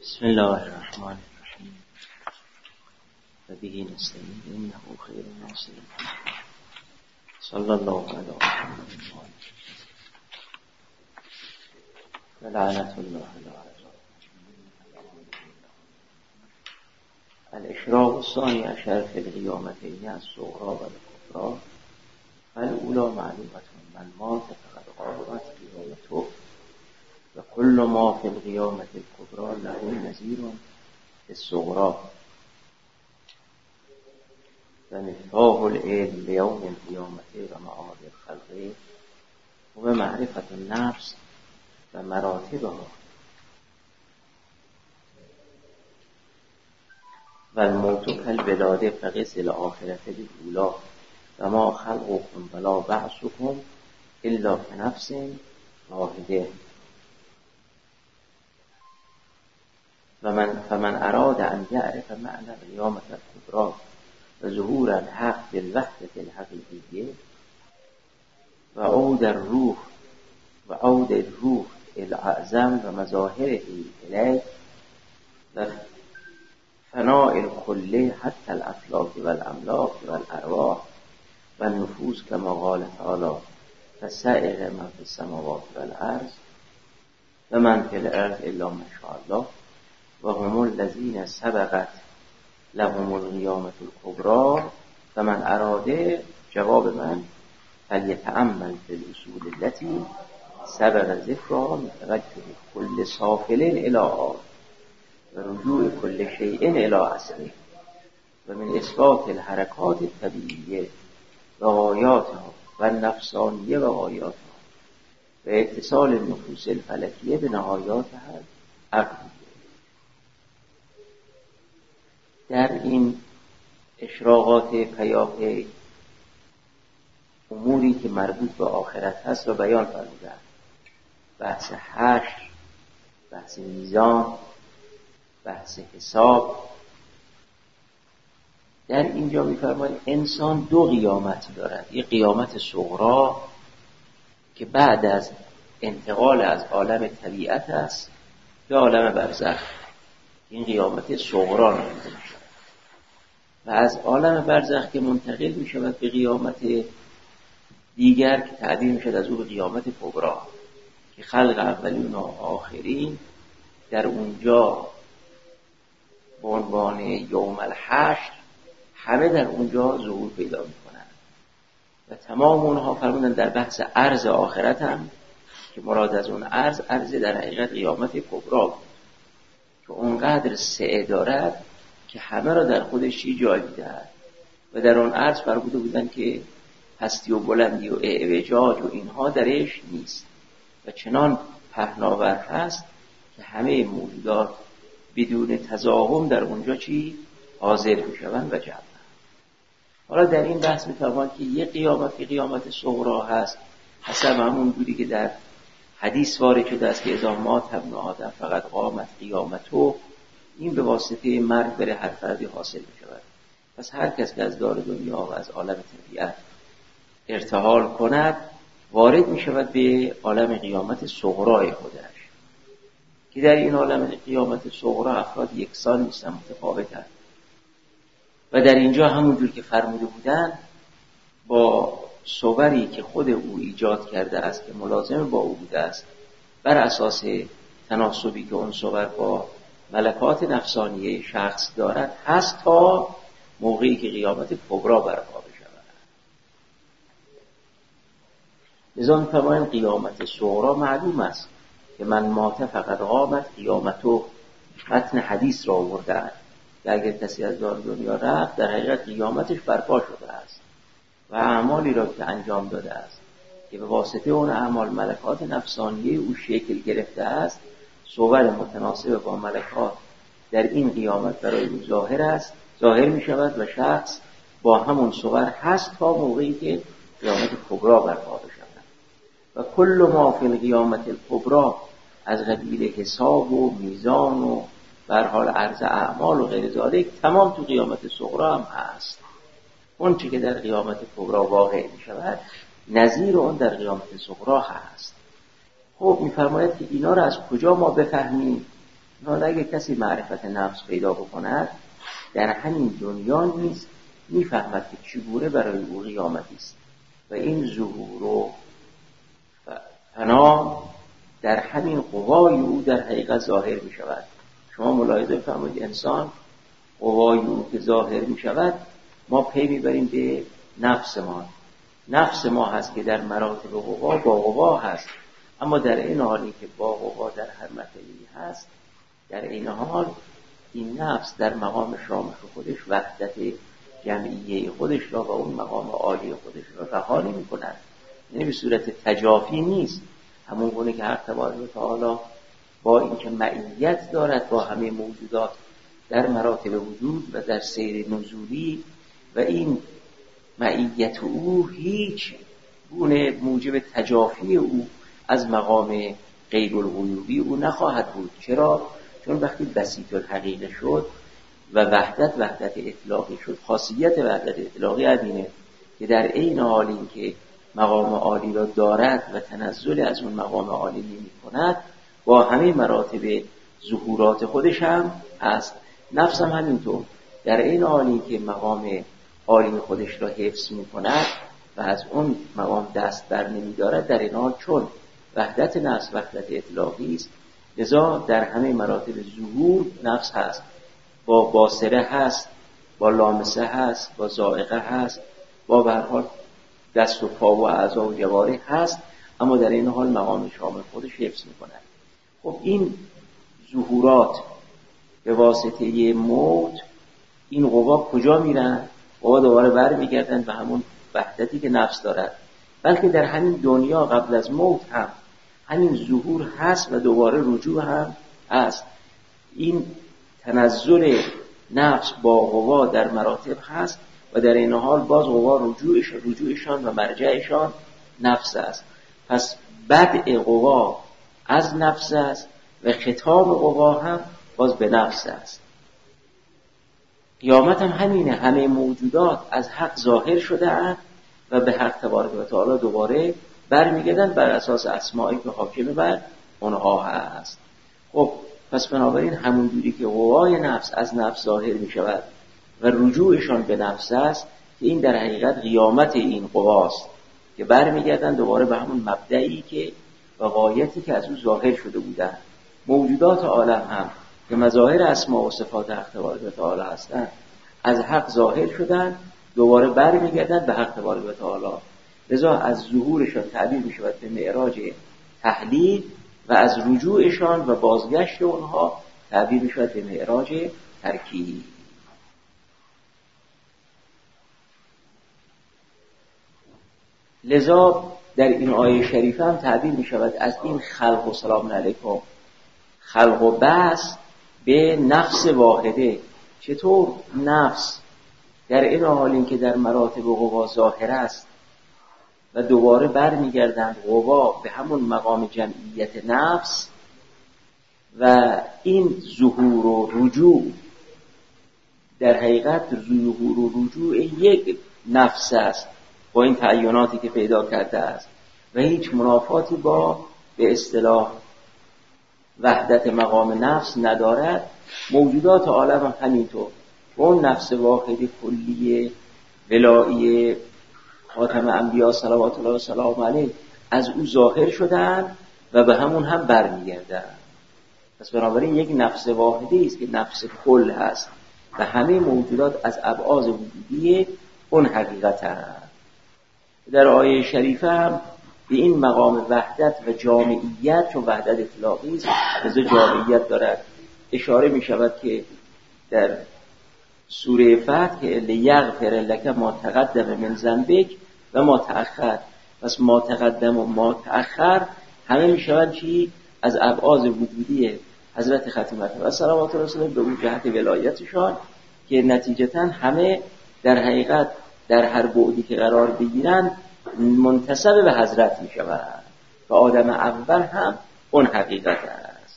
بسم الله الرحمن الرحیم و به نستعین انه خیر الناصر صلی الله علی محمد و لعنت الله علی الاشراق الثانی عشر فی القیامتین الصغری و الکبری فالاولی معلومة من مات فقد قامت قیامته و کل ما فی القیامة الکبری له نظیر فی الصغری و مفتاح العلم لیوم القیامة و معاد الخلق و معرفت النفس و مراتبها و الموت کالولاده فقس الآخرة بالأولی و ما خلقكم ولا بعثكم الا كنفس واحده فمن اراد ان يعرف معنى القیامة الکبری و ظهور الحق بالوحدة الحقیقیه و عود الروح الاعظم و مظاهره الیه و فناء الکل حتی الافلاک و الاملاک و الارواح و النفوس کما قال تعالی فسائق من فی السماوات و الارض و من فی الارض الا ما شاء الله و هم الذین سبقت لهم القیامة الکبری و من اراده جواب من فلیتأمل فی الاصول التي سبق ذکرها من توجه کل سافل الی آخر و رجوع کل شیء الی اصله و من اثبات الحرکات الطبیعیه و غایاتها و نفسانیه و غایاتها و اتصال النفوس الفلکیه به نهایاتها عقلیه. در این اشراقات پیاپی اموری که مربوط به آخرت هست و بیان فرمودند، بحث حشر، بحث میزان، بحث حساب. در اینجا می‌فرماید انسان دو قیامت دارد، یک قیامت صغری که بعد از انتقال از عالم طبیعت است به عالم برزخ، این قیامت صغری نامیده می‌شود و از عالم برزخ که منتقل می‌شود به قیامت دیگر که تعبیر می‌شود از او به قیامت کبری که خلق اولین و آخرین در اونجا به عنوان یوم الحشر همه در اونجا ظهور پیدا میکنن و تمام اونها فرمودن در بحث عرض آخرت هم که مراد از اون عرض در حقیقت قیامت کبری بود که اونقدر سعه دارد که همه را در خودش جای میدهد و در اون عرض فرموده بودن که پستی و بلندی و اعوجاج و اینها درش نیست و چنان پهناور هست که همه موجودات بدون تزاحم در اونجا حاضر میشوند و جمع. حالا در این بحث می‌فرماید که یک قیامت صغری هست حسب همون بودی که در حدیث وارد شده است که اذا مات ابن آدم فقط قامت قیامته، این به واسطه مرگ بر هر فردی حاصل می‌شود. پس هر کس که از دار دنیا و از عالم طبیعت ارتحال کند وارد می‌شود به عالم قیامت صغری خودش که در این عالم قیامت صغری افراد یکسان نیستن، متفاوتند و در اینجا همونجور که فرموده بودن با صوری که خود او ایجاد کرده است که ملازم با او بوده است بر اساس تناسبی که اون صور با ملکات نفسانیه شخص دارد هست تا موقعی که قیامت کبری برپا بشود. لذا می‌فرمایند قیامت صغری معلوم است که من مات فقط قامت قیامته، متن حدیث را آوردند که اگر کسی از دار دنیا رفت در حقیقت قیامتش برپا شده است و اعمالی را که انجام داده است که به واسطه اون اعمال ملکات نفسانیه او شکل گرفته است، صور متناسب با ملکات در این قیامت برای او ظاهر می شود و شخص با همون صور هست تا موقعی که قیامت کبری برپا بشود. و کل ما فی القیامت الکبری از قبیل حساب و میزان و به هر حال عرض اعمال و غیر ذالک تمام تو قیامت صغری هم هست. اون چی که در قیامت کبری واقع می شود نظیر اون در قیامت صغری هست. خب میفرماید که اینا رو از کجا ما بفهمیم؟ حالا اگه کسی معرفت نفس پیدا بکند در همین دنیا نیست میفهمد که چگونه برای او قیامتی است و این ظهور و فنا در همین قوای او در حقیقت ظاهر می شود. شما ملاحظه بفرمایید انسان قوای او که ظاهر می شود ما پی میبریم به نفس ما. نفس ما هست که در مراتب قوا با قوا هست، اما در این حالی که با قوا در هر مرتبه‌ای هست، در این حال این نفس در مقام شامخ خودش وحدت جمعیه خودش را و اون مقام عالی خودش را رها نمی‌کند. یعنی به صورت تجافی نیست، همون گونه که حق تبارک و تعالی با اینکه معیت دارد با همه موجودات در مراتب وجود و در سیر نزولی و این معیت او هیچ گونه موجب تجافی او از مقام غیر الغیوبی او نخواهد بود. چرا؟ چون وقتی بسیط الحقیقه شد و وحدت اطلاقی شد، خاصیت وحدت اطلاقی همینه که در عین حال این که مقام عالی را دارد و تنزل از اون مقام عالی نمی کند، با همه مراتب ظهورات خودش هم هست. نفس هم همینطور در عین حال این که مقام عالی خودش را حفظ می کند و از اون مقام دست بر نمی دارد، در این حال چون وحدت نفس وحدت اطلاقی است، لذا در همه مراتب ظهور نفس هست، با باصره هست، با لامسه هست، با ذائقه هست، با به هر حال دست و پا و اعضا و جوارح هست، اما در این حال مقام شامل خودش حفظ می کند. خب این ظهورات به واسطه موت این قوا کجا میرن؟ قوا دوباره بر میگردن به همون وحدتی که نفس دارد، بلکه در همین دنیا قبل از موت هم همین ظهور هست و دوباره رجوع هم هست. این تنزل نفس با قوا در مراتب هست و در این حال باز قوا رجوعشان و مرجعشان نفس است. پس بدء قوا از نفس است و ختام قوا هم باز به نفس است. قیامت هم همینه، همه موجودات از حق ظاهر شده اند و به حق تبارک و تعالی دوباره برمیگردن بر اساس اسماعی که حاکم بر اونها هست. خب پس بنابراین همون جوری که قوای نفس از نفس ظاهر می شود و رجوعشان به نفس است، که این در حقیقت قیامت این قواست که برمیگردن دوباره به همون مبدعی که و غایتی که از او ظاهر شده بودند. موجودات عالم هم که مظاهر اسما و صفات حق تبارک و تعالی هستند از حق ظاهر شدن، دوباره برمیگردن به حق تبارک و تعالی. لذا از ظهورشان تعبیر می شود به معراج تحلیل و از رجوعشان و بازگشت اونها تعبیر می شود به معراج ترکیب. لذا در این آیه شریفه هم تعبیر می شود از این خلق و سلام علیکم، خلق و بعث به نفس واحده. چطور نفس در این حال این که در مراتب قوا ظاهر است و دوباره برمیگردند قوا به همون مقام جمعیت نفس و این ظهور و رجوع در حقیقت ظهور و رجوع یک نفس است با این تعییناتی که پیدا کرده است و هیچ منافاتی با به اصطلاح وحدت مقام نفس ندارد. موجودات عالم هم همینطور و اون نفس واحد کلیه ولایی خاتم انبیا صلوات الله و سلام علیه از او ظاهر شدن و به همون هم برمیگردن. پس بنابراین یک نفس واحدی است که نفس کل هست و همه موجودات از ابعاد وجودی اون حقیقت هست. در آیه شریفه هم به این مقام وحدت و جامعیت، چون وحدت اطلاقی است لذا جامعیت دارد، اشاره می شود که در سوره فتح که لیغفر لک ما تقدم من ذنبک و ما تأخر. پس ما تقدم و ما تأخر همه می شود چی؟ از ابعاد وجودی حضرت ختم و صلوات الله به اون جهت ولایتشان که نتیجتاً همه در حقیقت در هر بعدی که قرار بگیرن منتسب به حضرت می شود و آدم اول هم اون حقیقت است.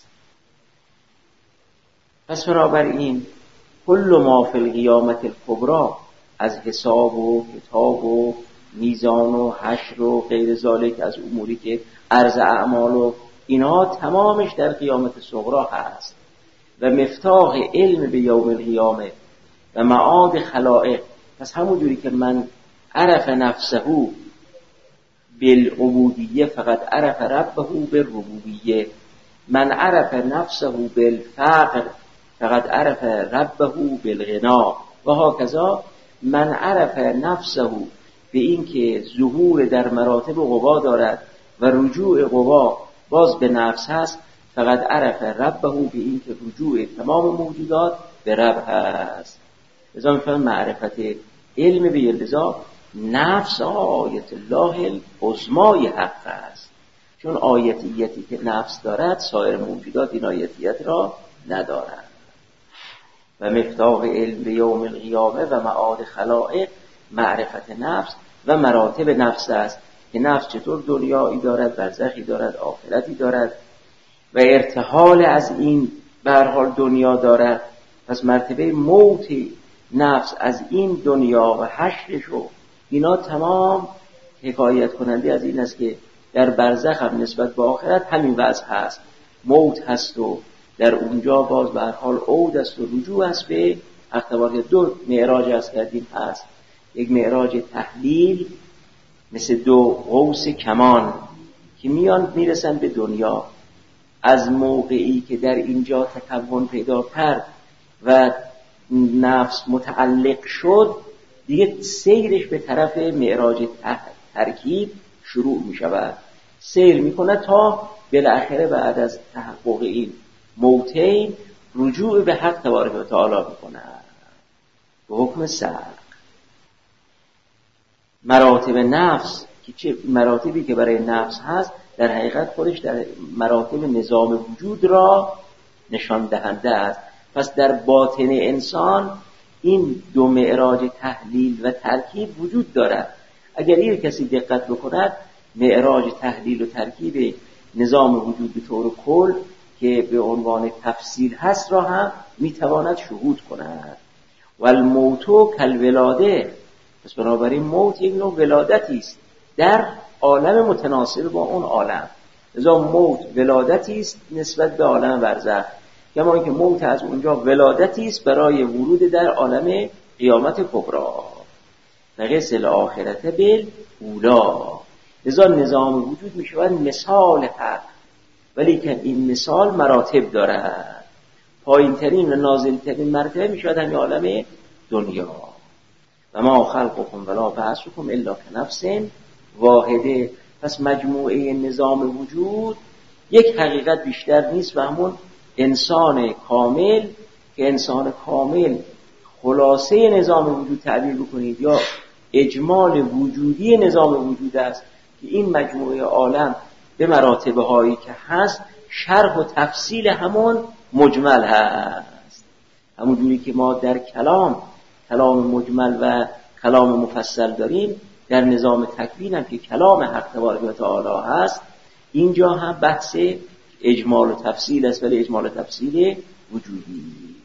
پس بنابراین کل ما فی القیامت الکبری از حساب و کتاب و میزان و حشر و غیر ذالک از اموری که عرض اعمال و اینها تمامش در قیامت صغری هست. و مفتاح علم به یوم القیامه و معاد خلائق. پس همون جوری که من عرف نفسه بالعبودیه فقط عرف ربه بالربوبیه، من عرف نفسه بالفقر فقط عرف ربه بالغنا، و هکذا من عرف نفسه به این که ظهور در مراتب قوا دارد و رجوع قوا باز به نفس هست، فقط عرف ربه به این که رجوع تمام موجودات به رب هست. لذا میفهم معرفت علم به لذا نفس آیت الله العظمای حق است، چون آیتیتی که نفس دارد سایر موجودات این آیتیت را ندارد. و مفتاح علم به یوم القیامه و معاد خلائق معرفت نفس و مراتب نفس است که نفس چطور دنیایی دارد، برزخی دارد، آخرتی دارد و ارتحال از این به هر حال دنیا دارد. پس مرتبه موت نفس از این دنیا و حشرش و اینا تمام حکایت کننده از این است که در برزخ هم نسبت به آخرت همین وضع هست، موت هست و در اونجا باز به هر حال عود است و رجوع است به اختبار. دو معراج است کردیم هست، یک معراج تحلیل مثل دو قوس کمان که میرسن به دنیا، از موقعی که در اینجا تکون پیدا کرد و نفس متعلق شد دیگه سیرش به طرف معراج ترکیب شروع می شود، سیر می کند تا بالاخره بعد از تحقق این موتین رجوع به حق تبارک و تعالی می کند به حکم سرق. مراتب نفس که چه مراتبی که برای نفس هست در حقیقت خودش در مراتب نظام وجود را نشان دهنده است. پس در باطن انسان این دو معراج تحلیل و ترکیب وجود دارد. اگر این کسی دقت بکند معراج تحلیل و ترکیب نظام وجود به طور کل که به عنوان تفصیل هست را هم میتواند شهود کند. و الموتو کالولاده، پس بنابراین موت یک نوع ولادتی است در عالم متناسب با اون عالم. لذا موت ولادتی است نسبت به عالم برزخ، کما اینکه موت از اونجا ولادتی است برای ورود در عالم قیامت کبری. نقص الاخرت بالاولا. لذا نظام وجود می شود مثال حق، ولی که این مثال مراتب دارد. پایین ترین و نازل ترین مرتبه می شود همین عالم دنیا. و ما خلقكم ولا بعثكم الا كنفس واحده. پس مجموعه نظام وجود یک حقیقت بیشتر نیست و همون انسان کامل، که انسان کامل خلاصه نظام وجود تعبیر بکنید یا اجمال وجودی نظام وجود است که این مجموعه عالم به مراتب هایی که هست شرح و تفصیل همون مجمل هست. همون جوری که ما در کلام مجمل و کلام مفصل داریم، در نظام تکوین هم که کلام حق تبارک و تعالی هست اینجا هم بحث اجمال و تفصیل است، ولی اجمال و تفصیل وجودی.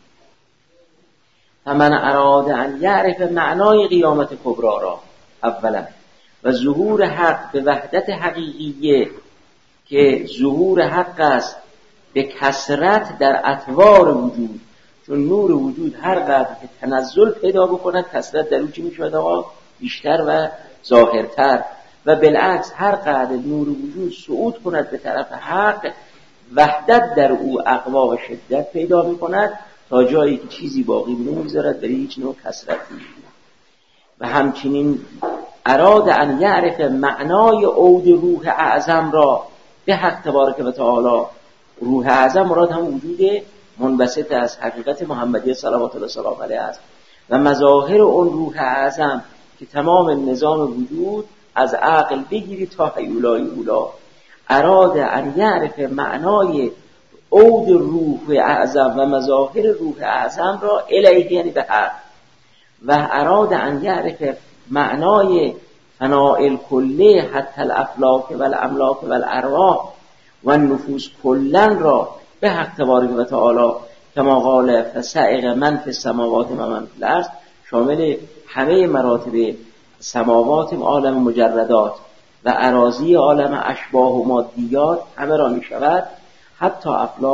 فمن اراد ان یعرف معنای قیامت کبری را اولا و ظهور حق به وحدت حقیقیه که ظهور حق است به کثرت در اطوار وجود، چون نور وجود هر قدر که تنزل پیدا بکند کثرت در اون چی میشود آقا؟ بیشتر و ظاهرتر، و بالعکس هر قدر نور وجود صعود کند به طرف حق وحدت در او اقوا و شدت پیدا میکند تا جایی که چیزی باقی نمیگذارد برای هیچ نوع کثرتی. و همچنین اراد ان یعرف معنای عود روح اعظم را به حق تبارک و تعالی. روح اعظم مراد هم وجود منبسط از حقیقت محمدی صلوات الله سلام علیه است و مظاهر اون روح اعظم که تمام نظام وجود از عقل بگیری تا حیولای اولا. اراد ان یعرف معنای عود روح اعظم و مظاهر روح اعظم را الیه یعنی به حق، و اراد ان یعرف معنای فناء الکله حتی الافلاک و الاملاک و الارواح و النفوس کلن را به حق تبارک و تعالی کما قال فسائق من فی السماوات و من فی الارض، شامل همه مراتب سماوات عالم مجردات و اراضی عالم اشباح و مادیات همه را می شود، حتی افلاک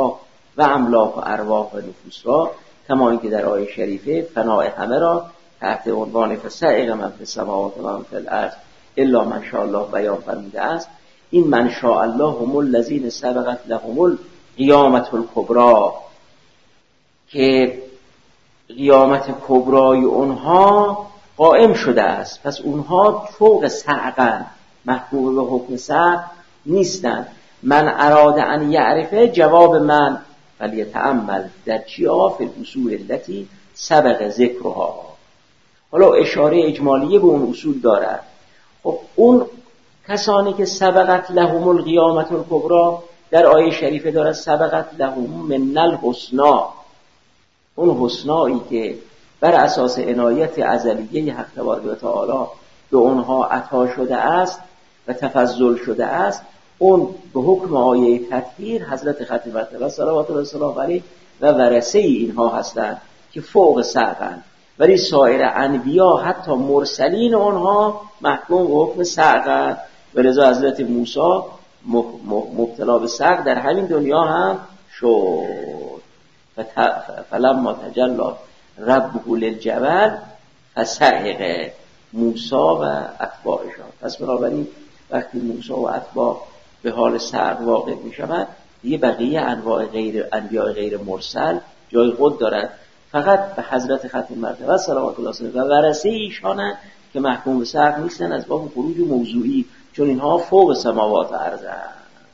و املاک و ارواح و نفوس را، کما اینکه در آیه شریفه فنای همه را تحت عنوان فسائق من فی السماوات و من فی الارض الا من شاء الله بیان فرموده است. این من شاء الله هم الذین سبقت لهم القیامة الکبری، که قیامت کبرای اونها قائم شده است، پس اونها فوق صعقن، محکوم به حکم صعق نیستند. من اراد ان یعرفه، جواب من فلیتأمل در چیا؟ فی الاصول التي سبق ذکرها. حالا اشاره اجمالیه به اون اصول دارد. خب اون کسانی که سبقت لهم القیامة الکبری در آیه شریفه دارد سبقت لهم من الحسنا، اون حسنایی که بر اساس عنایت ازلیه حق تبارک و تعالی به اونها عطا شده است و تفضل شده است، اون به حکم آیه تطهیر حضرت ختم مرتبه صلوات الله وسلامه علیه و ورثه اینها هستند که فوق صعقن. ولی سایر انبیا حتی مرسلین اونها محکوم به حکم صعقن، ولذا حضرت موسی مبتلا به صعق در همین دنیا هم شد. فلما تجلی ربه للجبل فصعق موسی و اتباعشان. پس بنابراین وقتی موسی و اتباع به حال صعق واقع می شود، دیگه بقیه انواع انبیاء غیر مرسل جای خود دارد، فقط به حضرت ختم مرتبه صلوات الله علیه و ورثه ایشانند که محکوم به صعق نیستن از باب خروج موضوعی، چون اینها فوق سماوات و ارض هستند.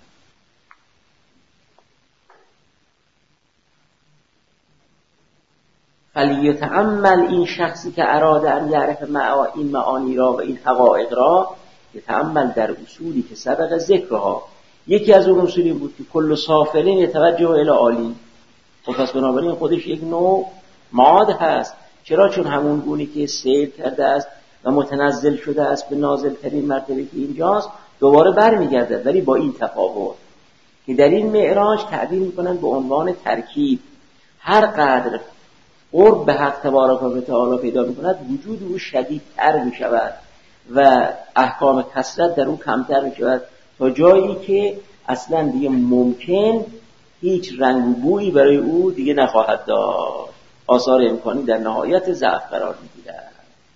فلیتأمل، این شخصی که اراده ان یعرف این معانی را و این حقایق را، یتأمل در اصولی که سبق ذکرها. یکی از اون اصولی بود که کل سافلین یتوجه الی عالی. خب پس بنابراین خودش یک نوع ماد هست. چرا؟ چون همون گونی که سیر کرده است و متنزل شده است به نازل ترین مرتبه که اینجاست، دوباره برمیگردد، ولی با این تفاوت که در این معراج تعبیر میکنن به عنوان ترکیب. هر قدر قرب به حق تبارک و تعالی پیدا میکند، وجود او شدیدتر میشود و احکام کثرت در او کمتر میشود، تا جایی که اصلا دیگه ممکن هیچ رنگ و بویی برای او دیگه نخواهد داشت. آثار امکانی در نهایت ضعف قرار میگیرد.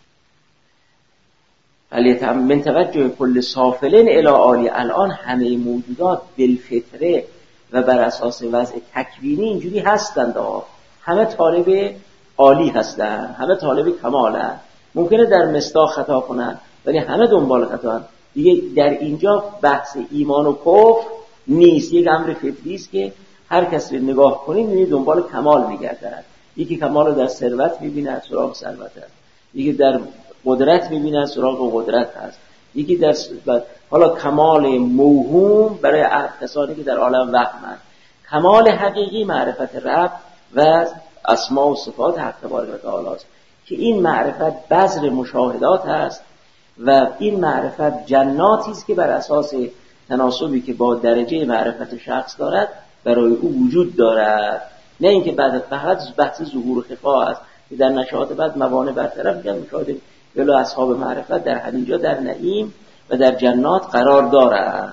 ولی من توجه کل سافلین الی عالی، الان همه موجودات بالفطره و بر اساس وضع تکوینی اینجوری هستند، همه طالب عالی هستند، همه طالب کمالند. ممکنه در مصداق خطا کنند ولی همه دنبال خطا. دیگه در اینجا بحث ایمان و کفر نیست، یک امر فطری است که هر کس رو نگاه کنید می‌بینید دنبال کمال می‌گردد. یکی کمال رو در ثروت می‌بینه، سراغ ثروت است. یکی در قدرت می‌بینه، سراغ قدرت هست. یکی در حالا کمال موهوم برای کسانی که در عالم وهمند. کمال حقیقی معرفت رب و اسماء و صفات حق تبارک و تعالی است که این معرفت بذر مشاهدات است و این معرفت جناتی است که بر اساس تناسبی که با درجه معرفت شخص دارد برای او وجود دارد، نه اینکه بعد فقط بحث ظهور و خفا است که در نشاط بعد موانع برطرف میشن. مشاهده ولو اصحاب معرفت در همینجا در نعیم و در جنات قرار دارند.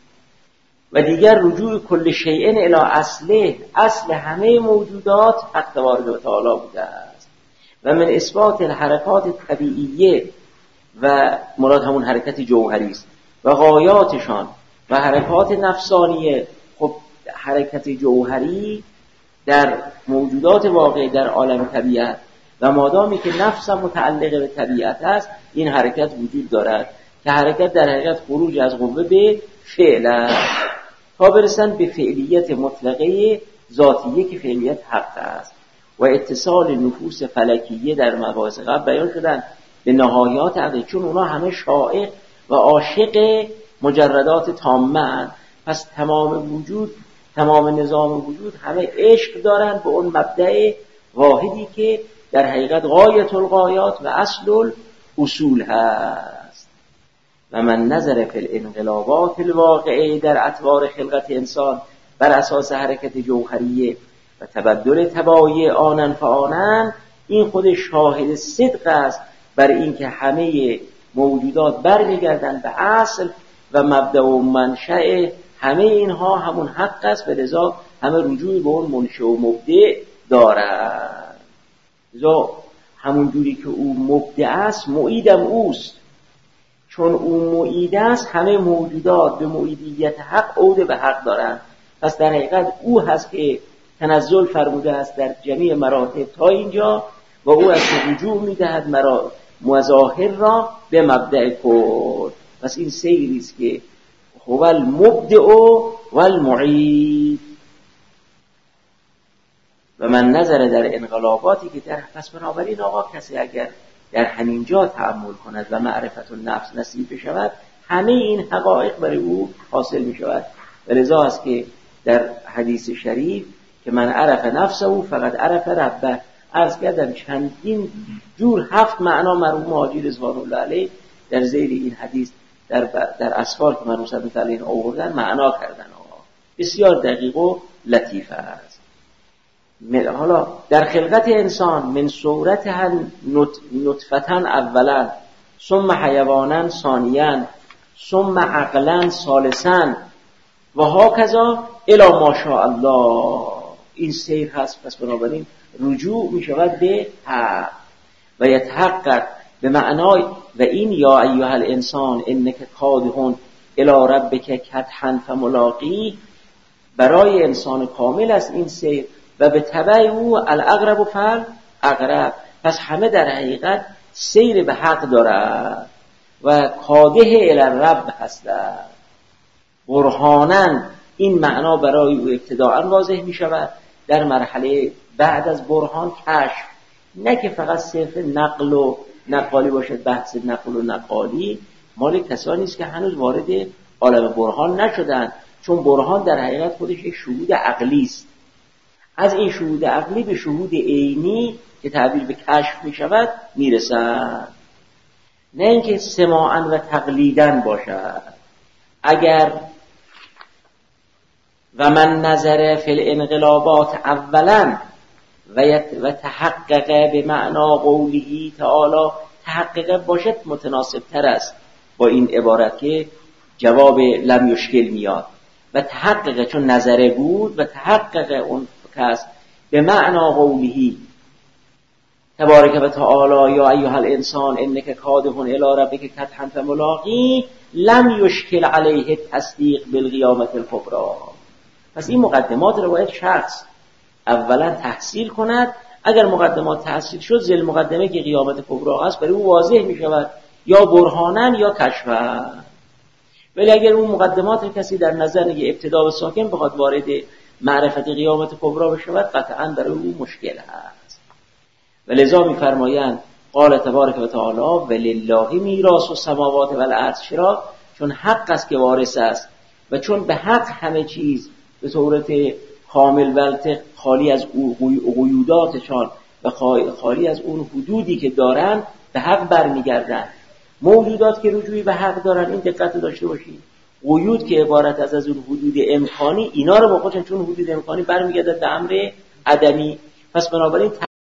و دیگر رجوع کل شیء الی اصله، اصل همه موجودات حق تبارک و تعالی بوده است. و من اثبات الحرکات طبیعیه، و مراد همون حرکت جوهری است، و غایاتشان و حرکات نفسانیه. خب حرکت جوهری در موجودات واقعی در عالم طبیعت و مادامی که نفس متعلق به طبیعت است، این حرکت وجود دارد که حرکت در حقیقت خروج از قوه به فعل است تا برسن به فعلیت مطلقه ذاتیه که فعلیت حق است. و اتصال نفوس فلکیه در مباحث قبل بیان شدن به نهایات عقلی، چون اونا همه شائق و عاشق مجردات تامه. پس تمام وجود، تمام نظام وجود همه عشق دارن به اون مبدأ واحدی که در حقیقت غایت الغایات و اصل الاصول هست. و من نظر فی الانقلابات الواقعه در اطوار خلقت انسان بر اساس حرکت جوهریه و تبدل تبایی آنن فآنن، این خود شاهد صدق است بر این که همه موجودات برمیگردن به اصل و مبدأ و منشأ همه اینها همون حق است. به لذا همه رجوع به اون منشأ و مبدع دارن. لذا همون جوری که او مبدع است معیدم اوست، چون او معید است همه موجودات به معیدیت حق عود به حق دارن. پس در حقیقت او هست که تنزل فرموده است در جمیع مراتب تا اینجا و او از رجوع میدهد مظاهر را به مبدأ کل. پس این سیری است که هو المبدع و المعید. و من نظر در انقلاباتی که در پس بنابراین آقا کسی اگر در همین جا تأمل کند و معرفت النفس نصیب بشود همه این حقایق برای او حاصل می شود. و لذا است که در حدیث شریف که من عرف نفسه او فقط عرف ربه، عرض کردم چندین جور 7 معنا مرحوم حاجی رضوان الله علیه در زیر این حدیث در اسفار که مرحوم صدوق علیه آوردن معنا کردن. آقا بسیار دقیق و لطیف است. حالا در خلقت انسان من صورتها نطفة اولا ثم حیوانا ثانیا ثم عقلا ثالثا و هاکذا الی ما شاء الله. این سیر هست. پس بنابراین رجوع می شود به حق و یتحقق به معنای و این یا ایها الانسان انک کادح الی ربک کدحا فملاقی برای انسان کامل است این سیر و به تبع او الاقرب فالاقرب. پس همه در حقیقت سیر به حق دارد و کادح الی الرب هستند. برهانن این معنا برای او ابتداء واضح می شود، در مرحله بعد از برهان کشف، نه که فقط صرف نقل و نقالی باشد. بحث نقل و نقالی مال کسانی است که هنوز وارد عالم برهان نشدند، چون برهان در حقیقت خودش یک شهود عقلی است. از این شهود عقلی به شهود عینی که تعبیر به کشف می شود می رسند، نه اینکه سماعا و تقلیدن باشد. اگر و من نظر فی الانقلابات اولا و تحقق به معنا قوله تعالی، تحقق باشد متناسب تر است با این عبارت که جواب لم یشکل میاد. و تحقق چون نظره بود و تحقق اون کس به معنا قوله تبارک و تعالی یا ایها الانسان انک کادح الی ربک کدحا فملاقی لم یشکل علیه تصدیق بالقیامت الکبری. پس این مقدمات رو باید شخص اولا تحصیل کند. اگر مقدمات تحصیل شد زل مقدمه که قیامت کبری است برای او واضح می شود، یا برهانن یا کشفن. ولی اگر اون مقدمات کسی در نظر نگه ابتدا و ساکن بخواد وارد معرفت قیامت کبری بشود قطعا برای او مشکل هست. و لذا می فرمایند قال تبارک و تعالی ولله میراث السماوات والارض. چرا؟ چون حق است که وارث است و چون به حق همه چیز به صورت کامل و خالی از قیوداتشان و خالی از اون حدودی که دارن به حق برمیگردن. موجودات که رجوعی به حق دارن این دقت داشته باشید، قیود که عبارت از اون حدود امکانی اینا رو با خودشون چون حدود امکانی برمیگردد به امر عدمی. پس بنابراین